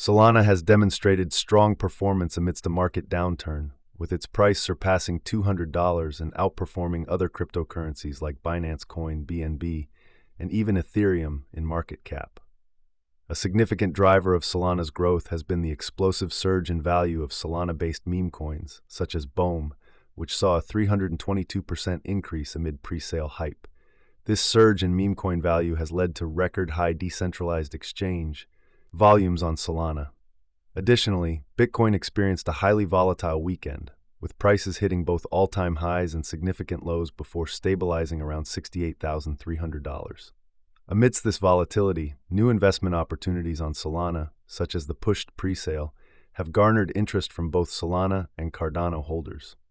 Solana has demonstrated strong performance amidst a market downturn, with its price surpassing $200 and outperforming other cryptocurrencies like Binance Coin, BNB, and even Ethereum in market cap. A significant driver of Solana's growth has been the explosive surge in value of Solana-based meme coins, such as BOEM, which saw a 322% increase amid pre-sale hype. This surge in meme coin value has led to record-high decentralized exchange volumes on Solana. Additionally, Bitcoin experienced a highly volatile weekend, with prices hitting both all-time highs and significant lows before stabilizing around $68,300. Amidst this volatility, new investment opportunities on Solana, such as the pushed presale, have garnered interest from both Solana and Cardano holders.